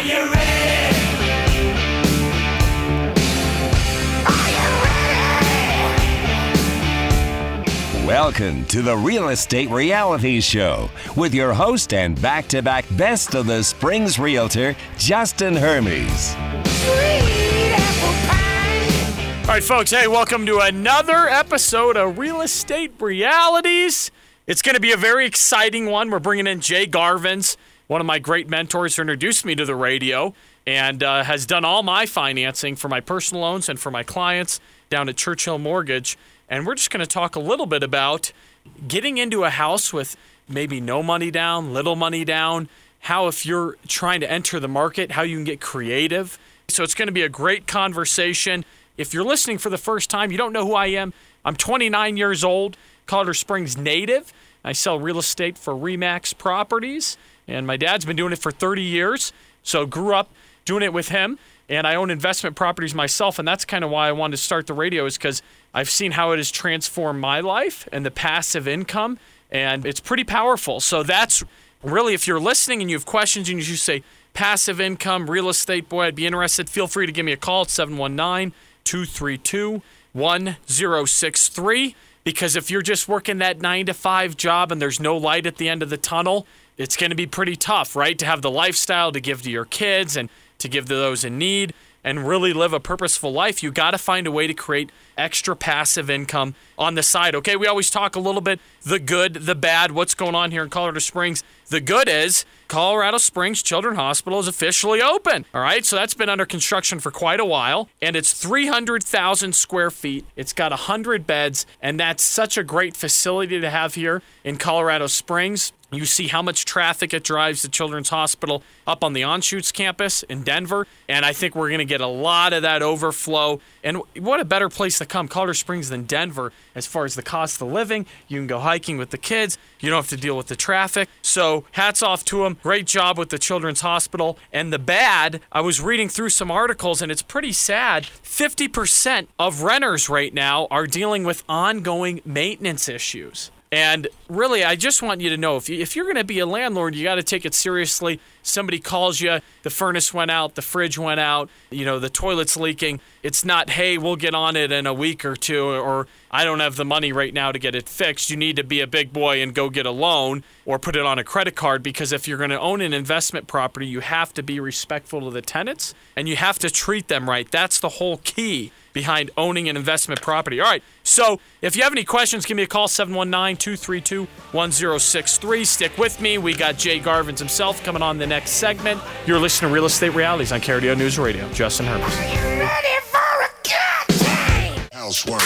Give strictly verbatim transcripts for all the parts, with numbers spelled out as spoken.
you ready? Are you ready? Welcome to the Real Estate Reality Show with your host and back-to-back Best of the Springs Realtor, Justin Hermes. Sweet apple pie. All right, folks, hey, welcome to another episode of Real Estate Realities. It's going to be a very exciting one. We're bringing in Jay Garvins, one of my great mentors who introduced me to the radio and uh, has done all my financing for my personal loans and for my clients down at Churchill Mortgage. And we're just going to talk a little bit about getting into a house with maybe no money down, little money down, how if you're trying to enter the market, how you can get creative. So it's going to be a great conversation. If you're listening for the first time, you don't know who I am. I'm twenty-nine years old, Colorado Springs native. I sell real estate for RE/MAX Properties, and my dad's been doing it for thirty years, so grew up doing it with him. And I own investment properties myself, and that's kind of why I wanted to start the radio, is because I've seen how it has transformed my life and the passive income, and it's pretty powerful. So that's really, if you're listening and you have questions and you say passive income, real estate, boy, I'd be interested, feel free to give me a call at seven one nine, two three two, one zero six three, because if you're just working that nine to five job and there's no light at the end of the tunnel, it's going to be pretty tough, right? To have the lifestyle to give to your kids and to give to those in need and really live a purposeful life, you got to find a way to create extra passive income on the side. Okay, we always talk a little bit the good, the bad, what's going on here in Colorado Springs. The good is Colorado Springs Children's Hospital is officially open. All right, so that's been under construction for quite a while, and it's three hundred thousand square feet. It's got one hundred beds, and that's such a great facility to have here in Colorado Springs. You see how much traffic it drives the Children's Hospital up on the Anschutz campus in Denver, and I think we're going to get a lot of that overflow. And what a better place to come, Colorado Springs, than Denver as far as the cost of living. You can go hiking with the kids. You don't have to deal with the traffic. So hats off to them. Great job with the Children's Hospital. And the bad, I was reading through some articles, and it's pretty sad. fifty percent of renters right now are dealing with ongoing maintenance issues. And really, I just want you to know, if, you, if you're going to be a landlord, you got to take it seriously. Somebody calls you, the furnace went out, the fridge went out, you know, the toilet's leaking. It's not, hey, we'll get on it in a week or two, or I don't have the money right now to get it fixed. You need to be a big boy and go get a loan or put it on a credit card, because if you're going to own an investment property, you have to be respectful to the tenants and you have to treat them right. That's the whole key behind owning an investment property. All right, so if you have any questions, give me a call, seven one nine, two three two, one zero six three. Stick with me. We got Jay Garvins himself coming on the next segment. You're listening to Real Estate Realities on K R D O News Radio. Justin Hermes. Are you ready for a good time? Housework,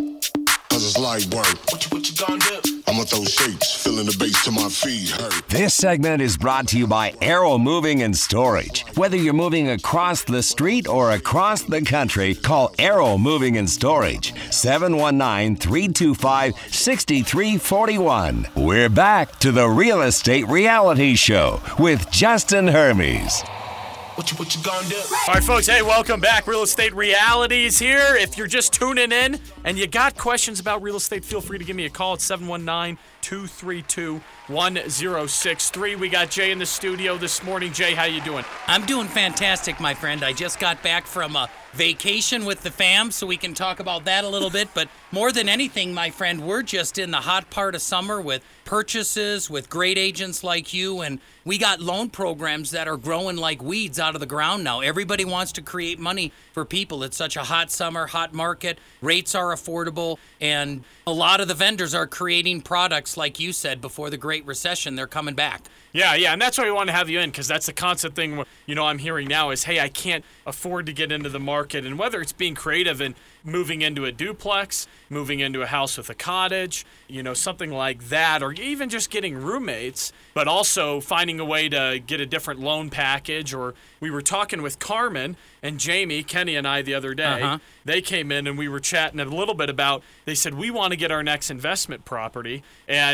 cause it's light work. What you, what you gonna do? I'ma throw shapes, feeling the bass till my feet hurt. This segment is brought to you by Arrow Moving and Storage. Whether you're moving across the street or across the country, call Arrow Moving and Storage, seven one nine, three two five, six three four one. We're back to the Real Estate Reality Show with Justin Hermes. What you, what you gonna do? All right, folks, hey, welcome back. Real Estate Realities here. If you're just tuning in and you got questions about real estate, feel free to give me a call at seven one nine, two three two, one zero six three. We got Jay in the studio this morning. Jay, how you doing? I'm doing fantastic, my friend. I just got back from a vacation with the fam, so we can talk about that a little bit. But more than anything, my friend, we're just in the hot part of summer with purchases, with great agents like you, and we got loan programs that are growing like weeds out of the ground now. Everybody wants to create money for people. It's such a hot summer, hot market. Rates are affordable, and a lot of the vendors are creating products, like you said, before the Great Recession. They're coming back. Yeah, yeah, and that's why we want to have you in, because that's the constant thing, you know, I'm hearing now is, hey, I can't afford to get into the market. And whether it's being creative and moving into a duplex, moving into a house with a cottage, you know, something like that, or even just getting roommates, but also finding a way to get a different loan package. Or we were talking with Carmen and Jamie, Kenny and I the other day. Uh-huh. They came in and we were chatting a little bit about, they said, we want to get our next investment property. And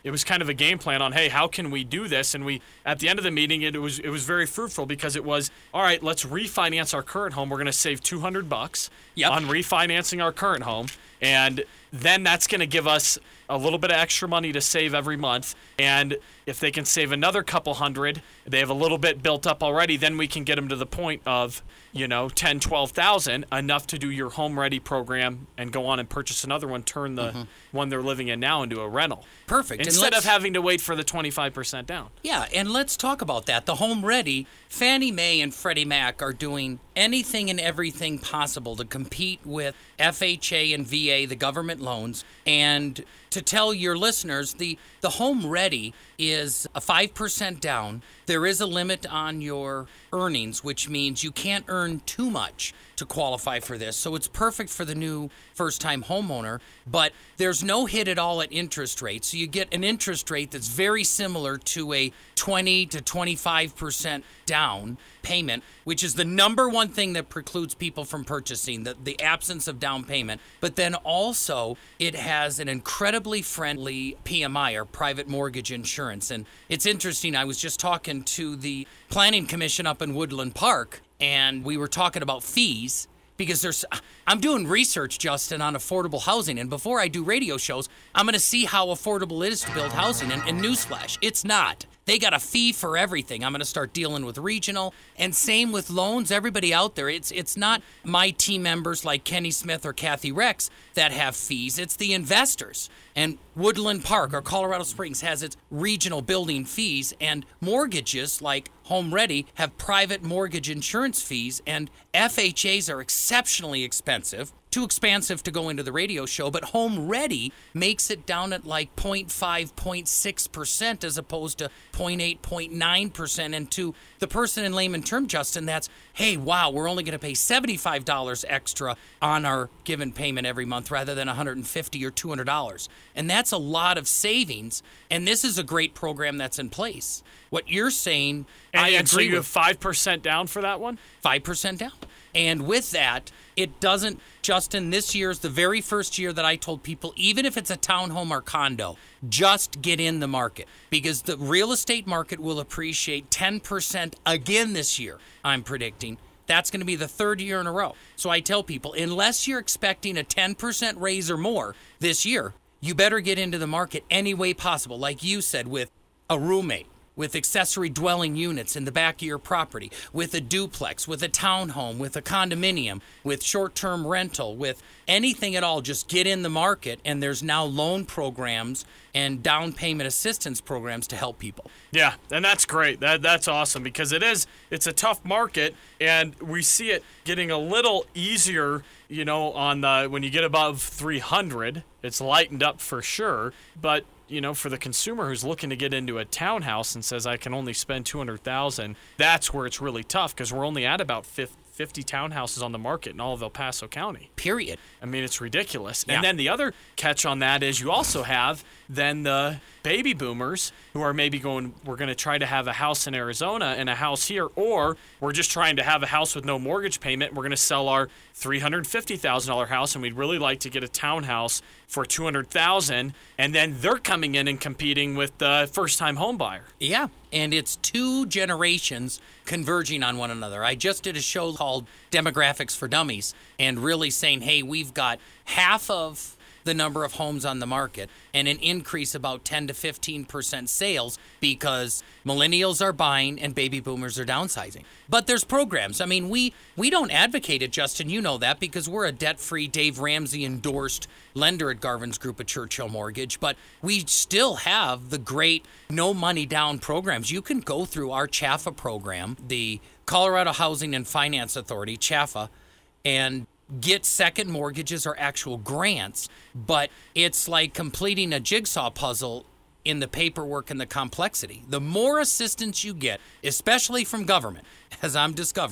it was kind of a game plan on, hey, how can we do this? And we, at the end of the meeting, it was it was very fruitful because it was, all right, let's refinance our current home. We're going to save two hundred bucks Yep. on refinancing our current home. And then that's going to give us a little bit of extra money to save every month. And if they can save another couple hundred, they have a little bit built up already, then we can get them to the point of, you know, ten, twelve thousand, enough to do your home ready program and go on and purchase another one, turn the Mm-hmm. one they're living in now into a rental. Perfect. And Instead of let's- having to wait for the twenty-five percent down. Yeah, and let's talk about that. The Home Ready, Fannie Mae and Freddie Mac are doing anything and everything possible to compete with F H A and V A, the government loans. And to tell your listeners, the, the Home Ready is a five percent down. There is a limit on your earnings, which means you can't earn too much to qualify for this. So it's perfect for the new first-time homeowner, but there's no hit at all at interest rate. So you get an interest rate that's very similar to a twenty to twenty-five percent down payment, which is the number one thing that precludes people from purchasing, the, the absence of down payment. But then also it has an incredibly friendly P M I, or private mortgage insurance. And it's interesting, I was just talking to the Planning Commission up in Woodland Park, and we were talking about fees. Because there's, I'm doing research, Justin, on affordable housing. And before I do radio shows, I'm going to see how affordable it is to build housing. And, and newsflash, it's not. They got a fee for everything. I'm going to start dealing with regional. And same with loans. Everybody out there, it's it's not my team members like Kenny Smith or Kathy Rex that have fees. It's the investors. And Woodland Park or Colorado Springs has its regional building fees. And mortgages like Home Ready have private mortgage insurance fees. And F H As are exceptionally expensive. Too expensive to go into the radio show, but Home Ready makes it down at like zero point five, zero point six percent as opposed to zero point eight, zero point nine percent. And to the person in layman term, Justin, that's, hey, wow, we're only going to pay seventy-five dollars extra on our given payment every month rather than one hundred fifty dollars or two hundred dollars. And that's a lot of savings. And this is a great program that's in place. What you're saying, And, I and so agree you have with. five percent down for that one? five percent down. And with that, it doesn't, Justin, this year is the very first year that I told people, even if it's a townhome or condo, just get in the market. Because the real estate market will appreciate ten percent again this year, I'm predicting. That's going to be the third year in a row. So I tell people, unless you're expecting a ten percent raise or more this year, you better get into the market any way possible. Like you said, with a roommate, with accessory dwelling units in the back of your property, with a duplex, with a townhome, with a condominium, with short-term rental, with anything at all. Just get in the market, and there's now loan programs and down payment assistance programs to help people. Yeah, and that's great. That that's awesome because it is it's a tough market, and we see it getting a little easier, you know, on the when you get above three hundred, it's lightened up for sure, but you know, for the consumer who's looking to get into a townhouse and says I can only spend two hundred thousand dollars, that's where it's really tough because we're only at about fifty townhouses on the market in all of El Paso County. Period. I mean, it's ridiculous. Yeah. And then the other catch on that is you also have then the baby boomers who are maybe going, we're going to try to have a house in Arizona and a house here, or we're just trying to have a house with no mortgage payment. We're going to sell our three hundred fifty thousand dollars house, and we'd really like to get a townhouse for two hundred thousand dollars. And then they're coming in and competing with the first-time home buyer. Yeah, and it's two generations converging on one another. I just did a show called Demographics for Dummies and really saying, hey, we've got half of the number of homes on the market and an increase about ten to fifteen percent sales because millennials are buying and baby boomers are downsizing. But there's programs. I mean, we we don't advocate it, Justin. You know that because we're a debt-free, Dave Ramsey endorsed lender at Garvin's Group at Churchill Mortgage. But we still have the great no money down programs. You can go through our C H A F A program, the Colorado Housing and Finance Authority, C H A F A, and get second mortgages or actual grants, but it's like completing a jigsaw puzzle in the paperwork and the complexity. The more assistance you get, especially from government, as I'm discovering,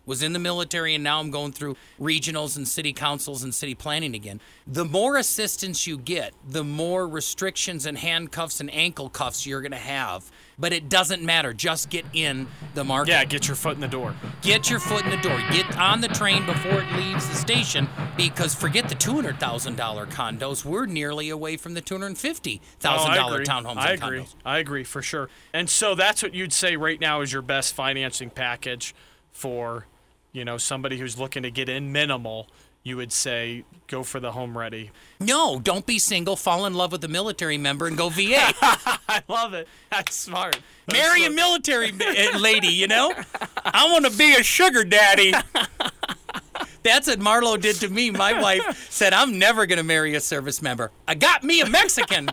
was in the military, and now I'm going through regionals and city councils and city planning again. The more assistance you get, the more restrictions and handcuffs and ankle cuffs you're going to have. But it doesn't matter. Just get in the market. Yeah, get your foot in the door. Get your foot in the door. Get on the train before it leaves the station, because forget the two hundred thousand dollars condos. We're nearly away from the two hundred fifty thousand dollars oh, townhomes I and agree. condos. I agree, for sure. And so that's what you'd say right now is your best financing package for, you know, somebody who's looking to get in minimal. You would say go for the Home Ready. No, don't be single. Fall in love with a military member and go V A. I love it. That's smart. That's Marry smart. a military ba- lady, you know? I want to be a sugar daddy. That's what Marlo did to me. My wife said, I'm never going to marry a service member. I got me a Mexican.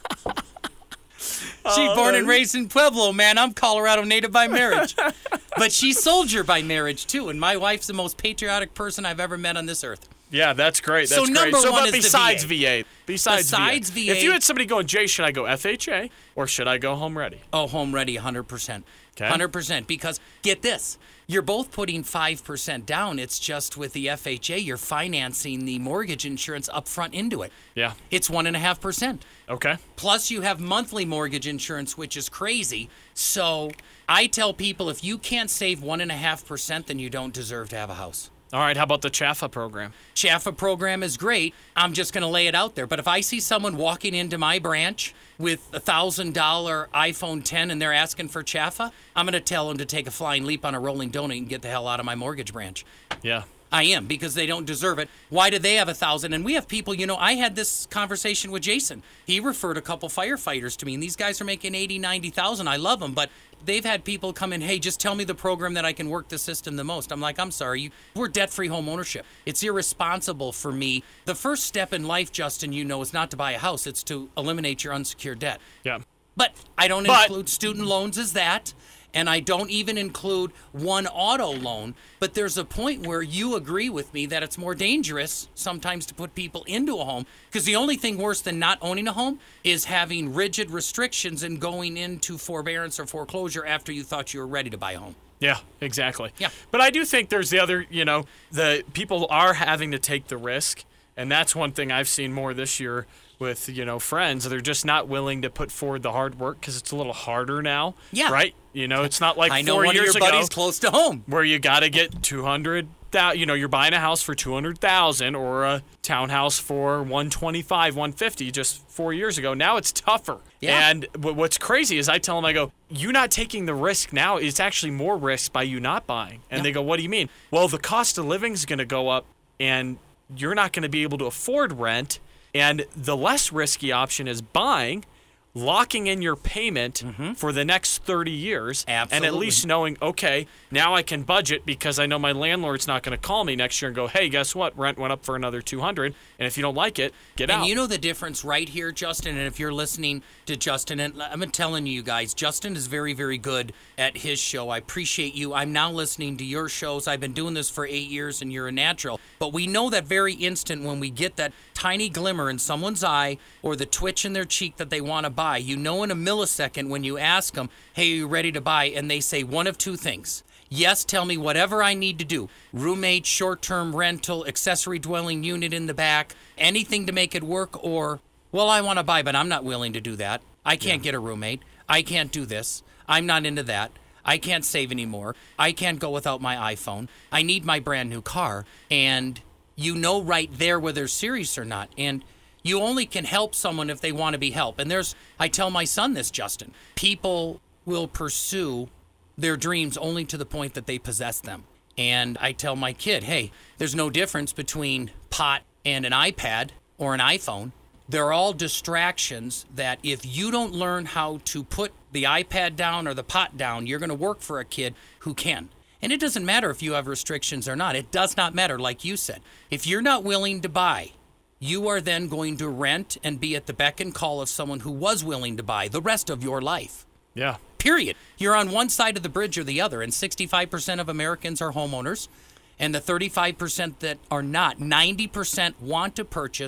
She Oh, born that's- and raised in Pueblo, man. I'm Colorado native by marriage. But she's soldier by marriage, too. And my wife's the most patriotic person I've ever met on this earth. Yeah, that's great. So That's number great. So, one but is the besides V A. V A, besides, Besides V A, V A. if you had somebody going, Jay, should I go F H A or should I go Home Ready? Oh, Home Ready, one hundred percent. Okay. one hundred percent. Because get this, you're both putting five percent down. It's just with the F H A, you're financing the mortgage insurance up front into it. Yeah. It's one point five percent. Okay. Plus, you have monthly mortgage insurance, which is crazy. So I tell people, if you can't save one point five percent, then you don't deserve to have a house. All right. How about the Chaffa program? Chaffa program is great. I'm just going to lay it out there. But if I see someone walking into my branch with a one thousand dollars iPhone ten and they're asking for Chaffa, I'm going to tell them to take a flying leap on a rolling donut and get the hell out of my mortgage branch. Yeah. I am, because they don't deserve it. Why do they have a thousand? And we have people, you know, I had this conversation with Jason. He referred a couple firefighters to me, and these guys are making eighty, ninety thousand. I love them, but they've had people come in, hey, just tell me the program that I can work the system the most. I'm like, I'm sorry, you, we're debt-free home ownership. It's irresponsible for me. The first step in life, Justin, you know, is not to buy a house. It's to eliminate your unsecured debt. Yeah. But I don't But- include student loans as that. And I don't even include one auto loan. But there's a point where you agree with me that it's more dangerous sometimes to put people into a home. Because the only thing worse than not owning a home is having rigid restrictions and going into forbearance or foreclosure after you thought you were ready to buy a home. Yeah, exactly. Yeah. But I do think there's the other, you know, the people are having to take the risk. And that's one thing I've seen more this year with, you know, friends. They're just not willing to put forward the hard work because it's a little harder now. Yeah. Right? You know, it's not like I know four one of years your buddies ago close to home. where you got to get two hundred thousand, you know, you're buying a house for two hundred thousand or a townhouse for one twenty-five, one fifty just four years ago. Now it's tougher. Yeah. And wh- what's crazy is I tell them, I go, you not taking the risk now, it's actually more risk by you not buying. And Yeah. they go, what do you mean? Well, the cost of living is going to go up and you're not going to be able to afford rent. And the less risky option is buying, locking in your payment for the next thirty years. And at Absolutely. least knowing, okay, now I can budget because I know my landlord's not going to call me next year and go, hey, guess what? Rent went up for another two hundred. And if you don't like it, get And out. you know the difference right here, Justin, and if you're listening to Justin, and I'm telling you guys, Justin is very, very good at his show. I appreciate you. I'm now listening to your shows. I've been doing this for eight years, and you're a natural. But we know that very instant when we get that tiny glimmer in someone's eye or the twitch in their cheek that they want to buy. You know in a millisecond when you ask them, hey, are you ready to buy? And they say one of two things. Yes, tell me whatever I need to do. Roommate, short-term rental, accessory dwelling unit in the back, anything to make it work, or, well, I want to buy, but I'm not willing to do that. I can't get a roommate. I can't do this. I'm not into that. I can't save anymore. I can't go without my iPhone. I need my brand new car. And you know right there whether they're serious or not. And you only can help someone if they want to be helped. And there's, I tell my son this, Justin, people will pursue their dreams only to the point that they possess them. And I tell my kid, hey, there's no difference between pot and an iPad or an iPhone. They're all distractions that if you don't learn how to put the iPad down or the pot down, you're going to work for a kid who can. And it doesn't matter if you have restrictions or not. It does not matter, like you said. If you're not willing to buy, you are then going to rent and be at the beck and call of someone who was willing to buy the rest of your life. Yeah. Period. You're on one side of the bridge or the other, and sixty-five percent of Americans are homeowners, and the thirty-five percent that are not, ninety percent want to purchase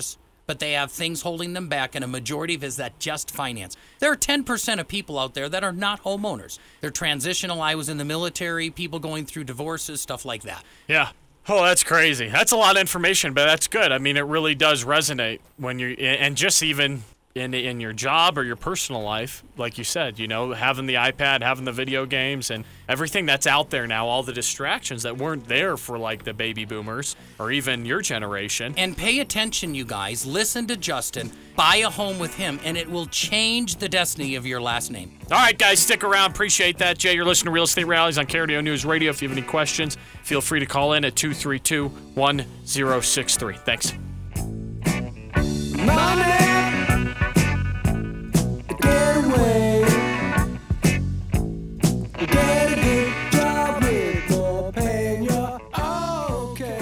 but they have things holding them back, and a majority of it is that just finance. There are ten percent of people out there that are not homeowners. They're transitional. I was in the military, people going through divorces, stuff like that. Yeah. Oh, that's crazy. That's a lot of information, but that's good. I mean, it really does resonate when you're, and just even in in your job or your personal life, like you said, you know, having the iPad, having the video games, and everything that's out there now, all the distractions that weren't there for like the baby boomers or even your generation. And pay attention, you guys. Listen to Justin. Buy a home with him, and it will change the destiny of your last name. All right, guys, stick around. Appreciate that. Jay, you're listening to Real Estate Realities on K R D O News Radio. If you have any questions, feel free to call in at two three two, one zero six three. Thanks. Money, get away. Get a good job with more pay, you're okay.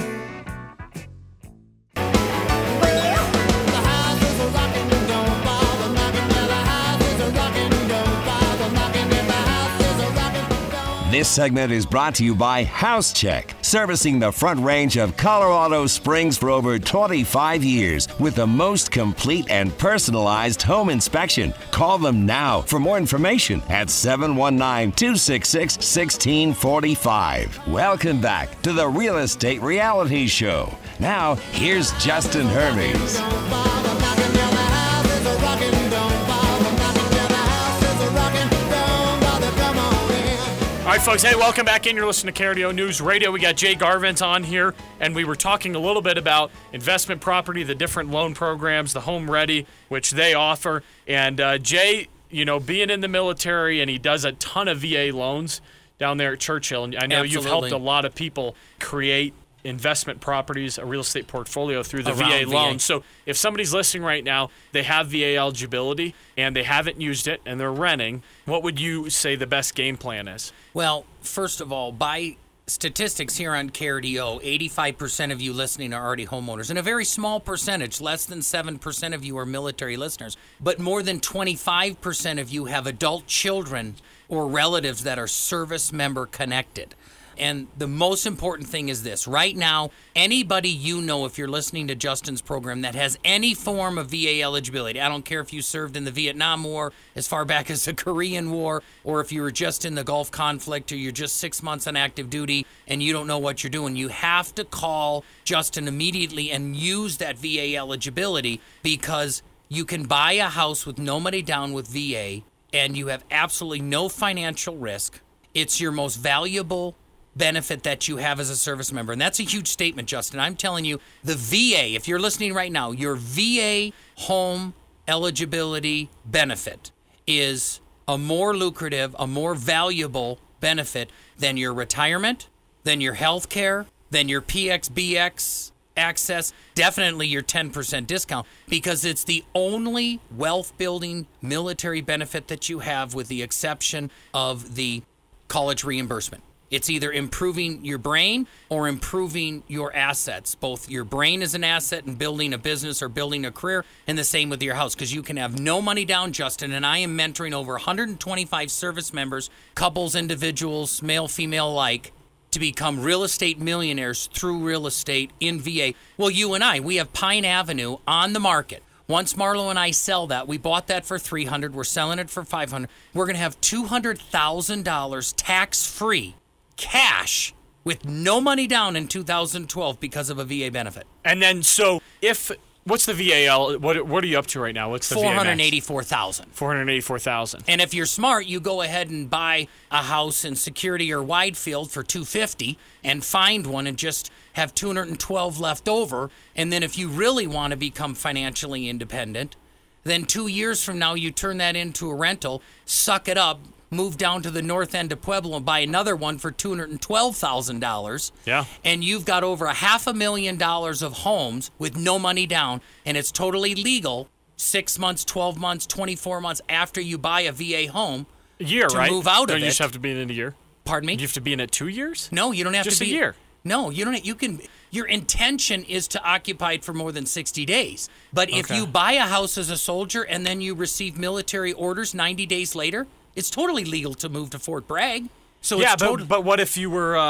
The houses are rocking, don't bother knocking. The houses are rocking, don't bother knocking. The houses are rocking, don't. This segment is brought to you by House Check, servicing the Front Range of Colorado Springs for over twenty-five years with the most complete and personalized home inspection. Call them now for more information at seven one nine, two six six, one six four five. Welcome back to the Real Estate Reality Show. Now, here's Justin Hermes. Don't bother knocking, the houses are rocking, don't bother knocking. The houses are rocking, don't bother, come on in. All right, folks. Hey, welcome back in. You're listening to K R D O News Radio. We got Jay Garvins on here, and we were talking a little bit about investment property, the different loan programs, the Home Ready, which they offer. And uh, Jay, you know, being in the military, and he does a ton of V A loans down there at Churchill. And I know you've Absolutely. helped a lot of people create investment properties, a real estate portfolio through the Around V A V A. loan. So if somebody's listening right now, they have V A eligibility and they haven't used it and they're renting, what would you say the best game plan is? Well, first of all, by statistics here on K R D O, eighty-five percent of you listening are already homeowners, and a very small percentage, less than seven percent of you are military listeners, but more than twenty-five percent of you have adult children or relatives that are service member connected. And the most important thing is this. Right now, anybody you know, if you're listening to Justin's program, that has any form of V A eligibility, I don't care if you served in the Vietnam War, as far back as the Korean War, or if you were just in the Gulf conflict, or you're just six months on active duty and you don't know what you're doing, you have to call Justin immediately and use that V A eligibility, because you can buy a house with no money down with V A and you have absolutely no financial risk. It's your most valuable benefit that you have as a service member. And that's a huge statement, Justin. I'm telling you, the V A, if you're listening right now, your V A home eligibility benefit is a more lucrative, a more valuable benefit than your retirement, than your health care, than your P X B X access, definitely your ten percent discount, because it's the only wealth-building military benefit that you have, with the exception of the college reimbursement. It's either improving your brain or improving your assets. Both your brain is an asset in building a business or building a career, and the same with your house, because you can have no money down, Justin, and I am mentoring over one hundred twenty-five service members, couples, individuals, male, female alike, to become real estate millionaires through real estate in V A. Well, you and I, we have Pine Avenue on the market. Once Marlo and I sell that, we bought that for three hundred dollars. We're selling it for five hundred dollars. We're going to have two hundred thousand dollars tax-free cash with no money down in two thousand twelve because of a V A benefit. And then, so if, what's the V A L, what, what are you up to right now? What's the four hundred eighty-four thousand dollars. four hundred eighty-four thousand dollars. And if you're smart, you go ahead and buy a house in Security or Widefield for two hundred fifty thousand dollars and find one and just have two hundred twelve left over. And then if you really want to become financially independent, then two years from now, you turn that into a rental, suck it up, move down to the north end of Pueblo and buy another one for two hundred twelve thousand dollars. Yeah. And you've got over a half a million dollars of homes with no money down, and it's totally legal six months, twelve months, twenty-four months after you buy a V A home. A year, to right? move out of Don't you it. just have to be in it a year? Pardon me? You have to be in it two years? No, you don't have Just to a be. year. No, you don't. You can. Your intention is to occupy it for more than sixty days. But if Okay. you buy a house as a soldier and then you receive military orders ninety days later, it's totally legal to move to Fort Bragg. So yeah, it's but, totally. but what if you were, uh,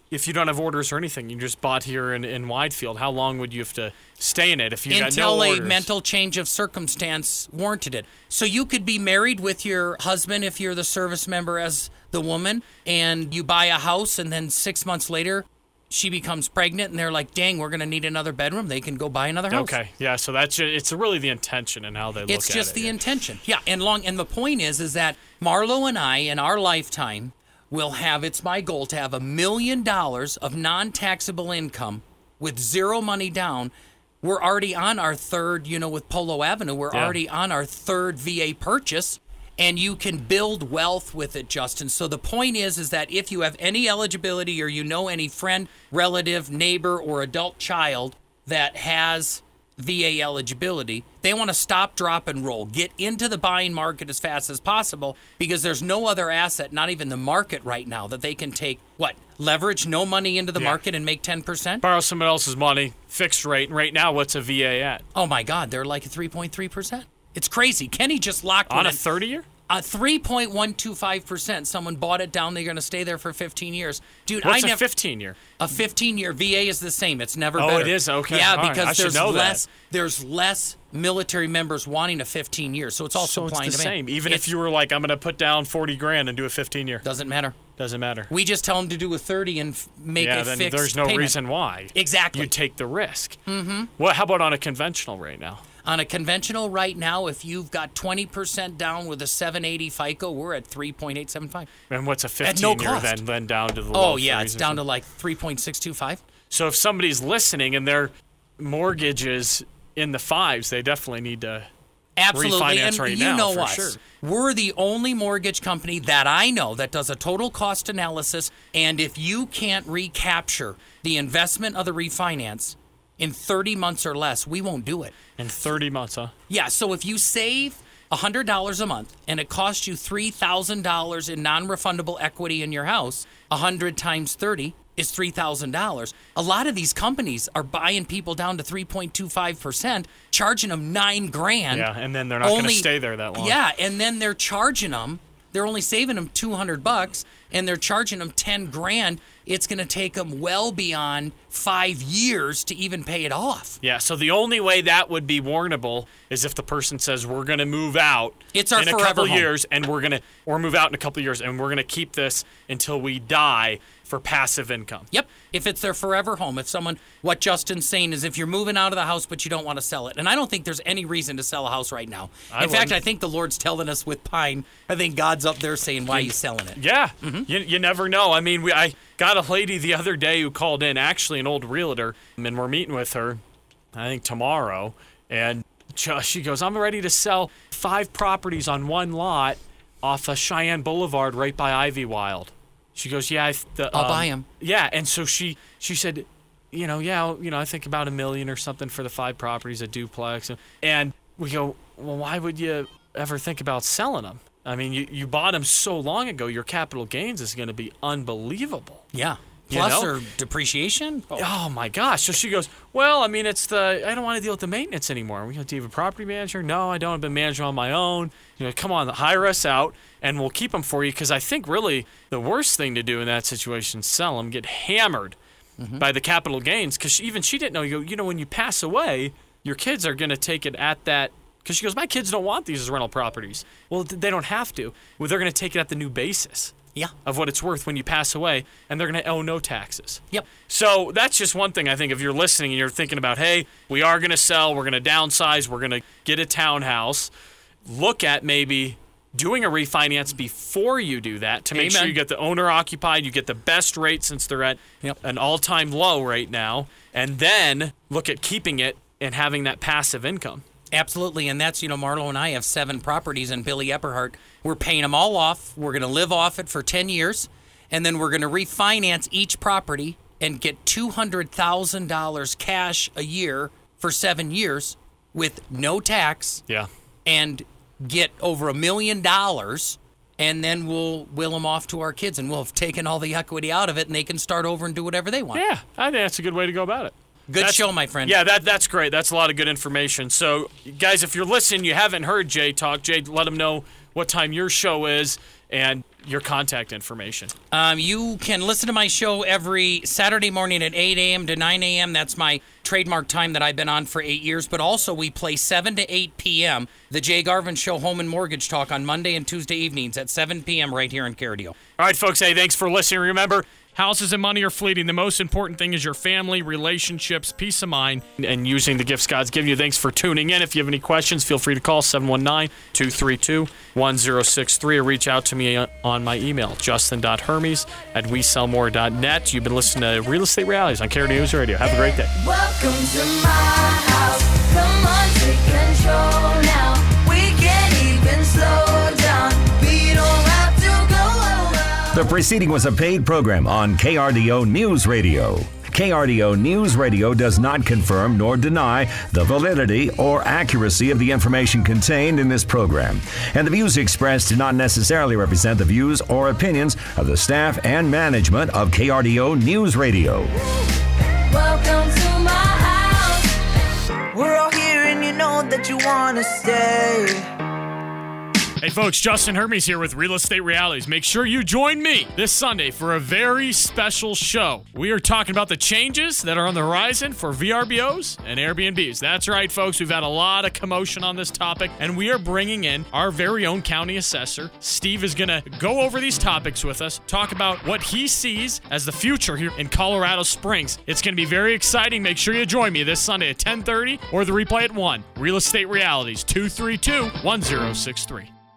if you don't have orders or anything, you just bought here in, in Widefield, how long would you have to stay in it if you got no Until a orders? mental change of circumstance warranted it. So you could be married with your husband if you're the service member as the woman, and you buy a house, and then six months later, she becomes pregnant, and they're like, dang, we're going to need another bedroom. They can go buy another house. Okay, yeah, so that's ju- it's really the intention and how they look at it. It's just the yeah. intention. Yeah, and long and the point is is that Marlo and I in our lifetime will have, it's my goal to have a million dollars of non-taxable income with zero money down. We're already on our third, you know, with Polo Avenue, we're Yeah. already on our third V A purchase, and you can build wealth with it, Justin. So the point is is that if you have any eligibility or you know any friend, relative, neighbor, or adult child that has V A eligibility, they want to stop, drop, and roll. Get into the buying market as fast as possible because there's no other asset, not even the market right now, that they can take, what, leverage no money into the Yeah. market and make ten percent? Borrow someone else's money, fixed rate, and right now, what's a V A at? Oh my God, they're like three point three percent. It's crazy. Kenny just locked On one a in. thirty-year? Uh, three point one two five percent. Someone bought it down. They're going to stay there for fifteen years. Dude, What's I a never. fifteen-year? A fifteen-year V A is the same. It's never Oh, better. it is? Okay. Yeah, All right. because I should there's know that. less. There's less military members wanting a fifteen years, so it's all So supply it's the and demand. same. Even It's- if you were like, I'm going to put down forty grand and do a fifteen-year. doesn't matter. Doesn't matter. We just tell them to do a thirty and f- make yeah, a then fixed there's no payment. reason why. Exactly. You take the risk. Mm-hmm. Well, how about on a conventional right now? On a conventional right now, if you've got twenty percent down with a seven eighty FICO, we're at three point eight seven five. And what's a At no fifteen-year cost. then? Then down to the Oh low yeah, threes it's or down something? to like three point six two five. So if somebody's listening and their mortgage is in the fives, they definitely need to. Absolutely, refinance and right you now, know for us. sure. We're the only mortgage company that I know that does a total cost analysis, and if you can't recapture the investment of the refinance in thirty months or less, we won't do it. In thirty months, huh? Yeah, so if you save one hundred dollars a month and it costs you three thousand dollars in non-refundable equity in your house, one hundred times thirty is three thousand dollars. A lot of these companies are buying people down to three point two five percent, charging them nine grand. Yeah, and then they're not going to Only- stay there that long. Yeah, and then they're charging them. They're only saving them two hundred bucks, and they're charging them ten grand. It's going to take them well beyond five years to even pay it off. Yeah, so the only way that would be warrantable is if the person says we're going to move out It's our in a forever couple home. years and we're going to or move out in a couple years and we're going to keep this until we die for passive income. Yep. If it's their forever home, if someone, what Justin's saying is if you're moving out of the house but you don't want to sell it. And I don't think there's any reason to sell a house right now. I In fact, wouldn't. I think the Lord's telling us with Pine, I think God's up there saying, why are you selling it? Yeah, Mm-hmm. you, you never know. I mean, we I got a lady the other day who called in, actually an old realtor, and we're meeting with her, I think tomorrow, and sh- she goes, I'm ready to sell five properties on one lot off of Cheyenne Boulevard right by Ivy Wild. She goes, yeah, I th- the, I'll um, buy 'em. Yeah, and so she she said, you know, yeah, you know, I think about a million or something for the five properties, a duplex, and we go, well, why would you ever think about selling them? I mean, you, you bought them so long ago, your capital gains is going to be unbelievable. Yeah. You Plus know? or depreciation? Oh, Oh my gosh! So she goes, well, I mean, it's the I don't want to deal with the maintenance anymore. We go, do you have a property manager? No, I don't. I've been managing on my own. You know, come on, hire us out, and we'll keep them for you. Because I think really the worst thing to do in that situation is sell them, get hammered by the capital gains. Because even she didn't know. You go, you know, when you pass away, your kids are going to take it at that. Because she goes, my kids don't want these as rental properties. Well, th- they don't have to. Well, they're going to take it at the new basis yeah. of what it's worth when you pass away, and they're going to owe no taxes. Yep. So that's just one thing I think if you're listening and you're thinking about, hey, we are going to sell, we're going to downsize, we're going to get a townhouse, look at maybe doing a refinance before you do that to make sure Amen. you get the owner occupied, you get the best rate since they're at Yep. an all-time low right now, and then look at keeping it and having that passive income. Absolutely, and that's, you know, Marlo and I have seven properties, and Billy Epperhart, we're paying them all off. We're going to live off it for ten years, and then we're going to refinance each property and get two hundred thousand dollars cash a year for seven years with no tax Yeah. and get over a million dollars, and then we'll will them off to our kids, and we'll have taken all the equity out of it, and they can start over and do whatever they want. Yeah, I think that's a good way to go about it. Good That's- show, my friend. Yeah, that that's great. That's a lot of good information. So, guys, if you're listening, you haven't heard Jay talk. Jay, let them know what time your show is, and your contact information. Um, you can listen to my show every Saturday morning at eight a.m. to nine a.m. That's my trademark time that I've been on for eight years. But also we play seven to eight p.m. The Jay Garvin Show Home and Mortgage Talk on Monday and Tuesday evenings at seven p.m. right here in Cardio. All right, folks. Hey, thanks for listening. Remember, houses and money are fleeting. The most important thing is your family, relationships, peace of mind, and using the gifts God's given you. Thanks for tuning in. If you have any questions, feel free to call seven one nine, two three two, one zero six three or reach out to me on my email, justin dot hermes at we sell more dot net. You've been listening to Real Estate Realities on Cardio News Radio. Have a great day. Welcome to my house. Come on, take control now. We can't even slow down. We don't have to go around. The preceding was a paid program on K R D O News Radio. K R D O News Radio does not confirm nor deny the validity or accuracy of the information contained in this program, and the views expressed do not necessarily represent the views or opinions of the staff and management of K R D O News Radio. Welcome to my house. We're all here and you know that you want to stay. Hey folks, Justin Hermes here with Real Estate Realities. Make sure you join me this Sunday for a very special show. We are talking about the changes that are on the horizon for V R B Os and Airbnbs. That's right, folks. We've had a lot of commotion on this topic, and we are bringing in our very own county assessor. Steve is going to go over these topics with us, talk about what he sees as the future here in Colorado Springs. It's going to be very exciting. Make sure you join me this Sunday at ten thirty or the replay at one. Real Estate Realities, two three two, one zero six three.